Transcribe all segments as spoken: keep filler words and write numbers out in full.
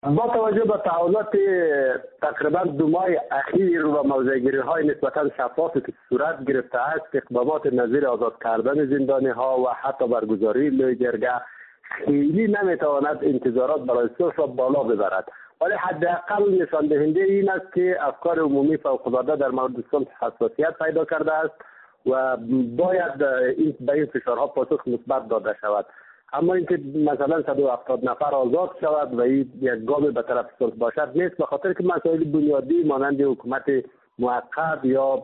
با توجه به تحولات تقریبا دو ماه اخیر و موضع‌گیری های نسبتا شفافی که صورت گرفته است، اقدامات نظیر آزاد کردن زندانی ها و حتی برگزاری لوی جرگه خیلی نمیتواند انتظارات برای صلح را بالا ببرد، ولی حداقل نشان دهنده این است که افکار عمومی فوق‌العاده در مورد صلح حساسیت پیدا کرده است و باید این به این فشارها پاسخ مثبت داده شود. اما اینکه مثلا صد و هفتاد نفر آزاد شود و این یک گام به طرف صلح باشد نیست، به خاطر که مسائل بنیادی مانند حکومت موقت یا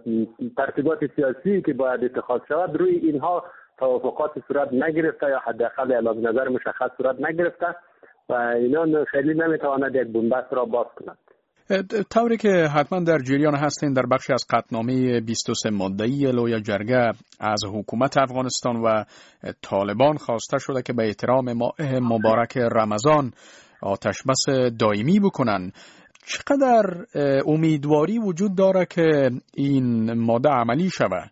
ترتیبات سیاسی که باید اتخاذ شود روی اینها توافقات صورت نگرفته یا حداقل اعلام نظر مشخص صورت نگرفته و اینا خیلی نمیتواند یک بنبست را باز کند. طوری که حتما در جریان هستین، در بخشی از قطعنامه بیست و سه ماده‌ای لوی جرگه از حکومت افغانستان و طالبان خواسته شده که به احترام ماه مبارک رمضان آتش بس دائمی بکنن. چقدر امیدواری وجود داره که این ماده عملی شود؟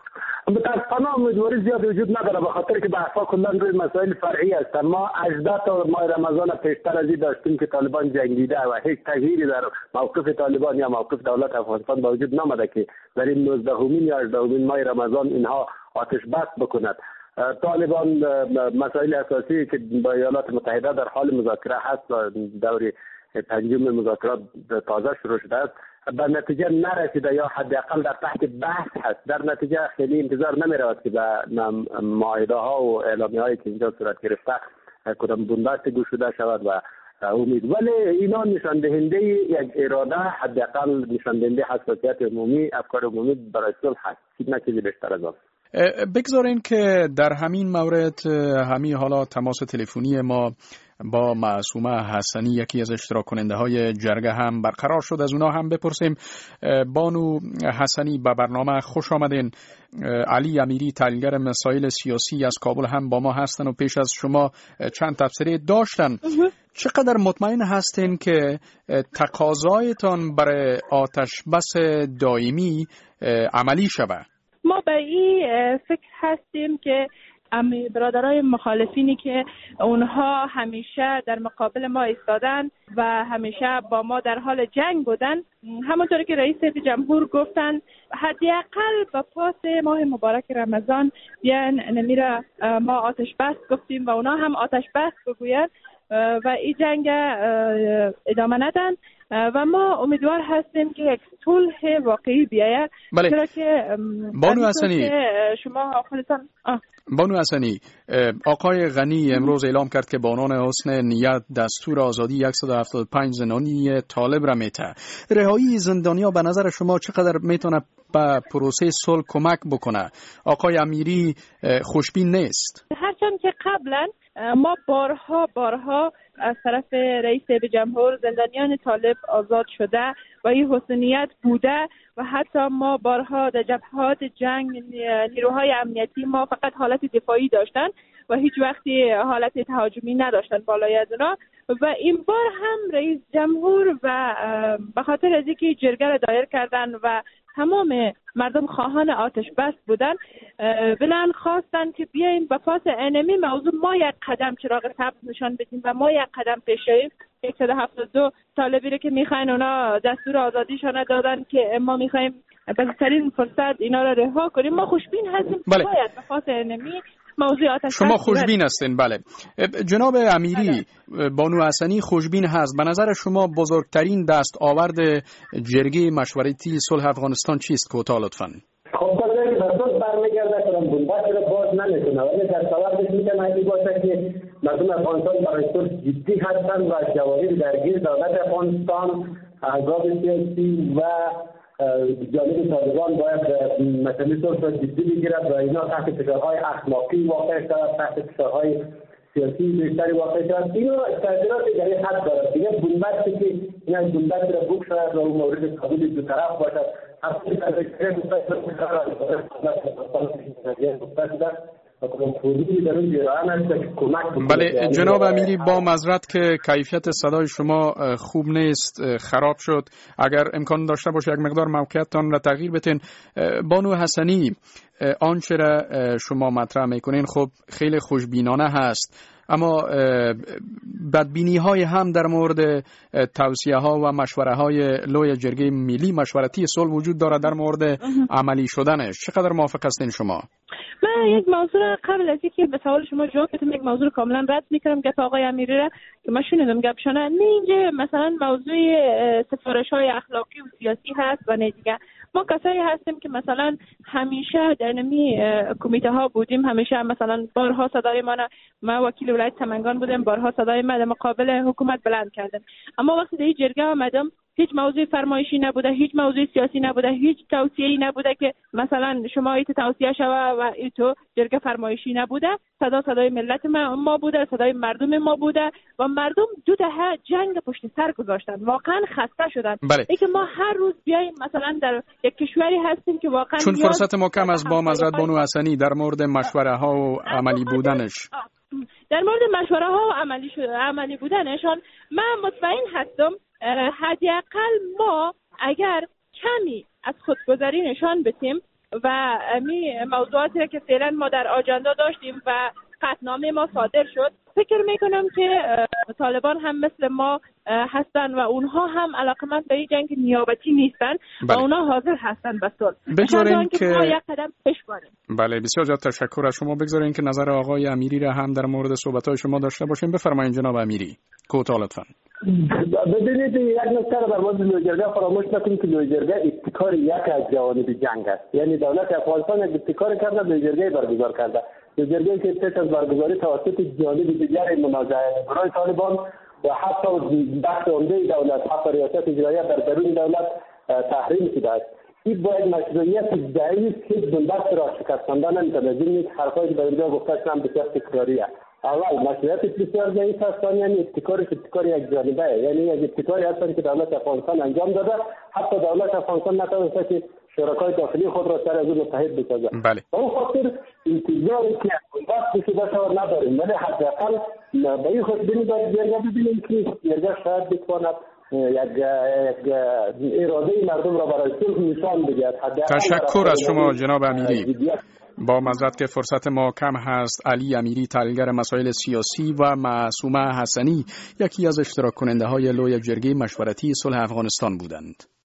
متاسفانه امیدواری زیاد وجود نداره، به خاطر که بحث‌ها کلا روی مسائل فرعی هستند. ما هجده تا ماه رمضان پیشتر از این داشتیم که طالبان جنگیده و هیچ تغییری در موقف طالبان یا موقف دولت افغانستان با وجود نامده که در این نوزدهمین یا هجدهمین ماه رمضان اینها آتش بس بکند. طالبان مسائل اساسی که با ایالات متحده در حال مذاکره هست و دوره پنجم مذاکرات تازه شروع شده است، به نتیجه نرسیده یا حداقل در تحت بحث هست. در نتیجه خیلی انتظار نمی رود که به معاهده ها و اعلامیه هایی که اینجا صورت گرفته کدام بنبست گشوده شود و امید، ولی اینا نشان دهنده یک اراده، حداقل نشان دهنده حساسیت عمومی، افکار عمومی برای صلح هست، نه چیزی بیشتر از آن. بگذارین که در همین مورد همین حالا تماس تلفنی ما با معصومه حسنی، یکی از اشتراک کننده های جرگه، هم برقرار شد. از اونا هم بپرسیم. بانو حسنی، به برنامه خوش آمدین. علی امیری، تحلیلگر مسائل سیاسی از کابل، هم با ما هستن و پیش از شما چند تبصره داشتن. چقدر مطمئن هستین که تقاضایتان برای آتش بس دائمی عملی شود؟ ما به این فکر هستیم که امی برادرای مخالفینی که اونها همیشه در مقابل ما ایستادن و همیشه با ما در حال جنگ بودن، همونطوری که رئیس جمهور گفتن، حداقل با پاس ماه مبارک رمضان بیان نمیره ما آتش بس گفتیم و اونا هم آتش بس بگوین و این جنگ ادامه ندن و ما امیدوار هستیم که یک صلح واقعی بیاید. بله. چرا که بانو حسنی شما خودتان بانو حسنی، آقای غنی امروز اعلام کرد که بانان حسن نیت دستور آزادی صد و هفتاد و پنج زندانی طالب را میته. رهایی زندانیا به نظر شما چقدر میتونه به پروسه صلح کمک بکنه؟ آقای امیری خوشبین نیست؟ هرچند که قبلا ما بارها بارها از طرف رئیس جمهور زندانیان طالب آزاد شده و این حسنیت بوده و حتی ما بارها در جبهات جنگ نیروهای امنیتی ما فقط حالت دفاعی داشتن و هیچ وقتی حالت تهاجمی نداشتن بالای از اونا و این بار هم رئیس جمهور و به خاطر از اینکه جرگه را دایر کردن و تمام مردم خواهان آتش بس بودن، بلند خواستن که بیاییم به پاس انمی موضوع ما یک قدم چراغ سبز نشان بدیم و ما یک قدم پیش شویم. صد و هفتاد و دو طالبی رو که میخواین اونا دستور آزادیشان دادن که ما میخوایم بهترین فرصت اینا رو رها کنیم. ما خوشبین هستیم. بله. باید به پاس انمی موضوع آتش بس شما خوشبین هستین. بله. جناب امیری، بانو حسنی خوشبین هست. به نظر شما بزرگترین دست آورد جرگه مشورتی صلح افغانستان چیست؟ کوتاه لطفاً. خب بازاری که بسیار برمیگرده کنم بنبست رو باز نمیتونه، ولی در سوابش میتونه این باشه که مردم افغانستان برای صلح جدی هستن و جواهر درگیر دولت افغانستان، احزاب سیاسی و جانب طالبان باید مسئله صلح را جدی بگیرد و اینا تحت فشارهای اخلاقی واقع شود، تحت فشارهای سیاسی بیشتری واقع شود. اینا تأثیرات در این حد دارد. دیگه بنبستی که این از بنبستی را بک شود و اون مورد قبول دو طرف باشد. بله جناب امیری، با معذرت که کیفیت صدای شما خوب نیست، خراب شد. اگر امکان داشته باشه یک مقدار موقعیتتان را تغییر بدین. بانو حسنی، آنچه را شما مطرح میکنین خب خیلی خوشبینانه هست، اما بدبینی های هم در مورد توصیه ها و مشوره های لوی جرگه ملی مشورتی صلح وجود دارد در مورد عملی شدنش. چقدر موافق هستین شما؟ من یک موضوع قبل از اینکه به سوال شما جواب بدم یک موضوع کاملا رد میکنم گپ آقای امیری را که من شنیدم گپشانه نه اینجا مثلا موضوع سفارش های اخلاقی و سیاسی هست و نه دیگه. ما کسایی هستیم که مثلا همیشه در نمی کمیته ها بودیم، همیشه مثلا بارها صدای ما ما وکیل ولایت سمنگان بودیم، بارها صدای ما در مقابل حکومت بلند کردیم، اما وقتی در جرگه آمدم هیچ موضوع فرمایشی نبوده، هیچ موضوع سیاسی نبوده، هیچ توصیه‌ای نبوده که مثلا شما ایت توصیه شوه و ایتو جرگه فرمایشی نبوده. صدا صدای ملت ما, ما بوده، صدای مردم ما بوده و مردم دو دهه جنگ پشت سر گذاشتن، واقعا خسته شدن. بله. اینکه ما هر روز بیایم مثلا در یک کشوری هستیم که واقعا چون فرصت ما کم از با معذرت بانو حسنی در مورد مشوره ها و عملی بودنش در مورد مشوره ها و عملی عملی بودنشان من مطمئن هستم حداقل ما اگر کمی از خودگذری نشان بدیم و می موضوعاتی که فعلا ما در آجندا داشتیم و قطعنامه ما صادر شد، فکر میکنم که طالبان هم مثل ما هستن و اونها هم علاقمند به این جنگ نیابتی نیستن. بله. و اونها حاضر هستن به صلح. بگذاریم که ما یک قدم پیش بریم. بله بسیار زیاد تشکر از شما. بگذاریم که نظر آقای امیری را هم در مورد صحبت‌های شما داشته باشیم. بفرمایید جناب امیری. کوتاه لطفاً. ببینید یک نکته را در مورد لویجرگه فراموش نکنید که لویجرگه ابتکار یک از جوانب جنگ است. یعنی دولت افغانستان یک ابتکار کرده، لویجرگه برگزار کرده. لویجرگه که پیش از برگزاری توسط جانب دیگر منازعه برای طالبان و حتی بخش عمده دولت حتی ریاست اجراییه در درون دولت تحریم شده است. این باید مشروعیت ضعیف حزب البعث را شکستانده نمی‌تواند. این حرفایی که در اینجا گفته شدم بسیار تکراریه. اول مشروعیت بسیار ضعیف است، یعنی ابتکارش ابتکار یک جانبه، یعنی یک ابتکاری هست که دولت افغانستان انجام داده. حتی دولت افغانستان نتوانسته که شرکای داخلی خود را سر از او متحد بسازد. بله. اون خاطر انتظاری که وقتی شده شود نداریم، ولی حداقل به این خود بینید جرگه ببینیم که جرگه شاید بتواند یک اراده مردم را برای صلح نشان بدهد. تشکر از شما جناب امیری. با معذرت که فرصت ما کم هست، علی امیری تحلیلگر مسائل سیاسی و معصومه حسنی یکی از اشتراک کننده های لوی جرگه مشورتی صلح افغانستان بودند.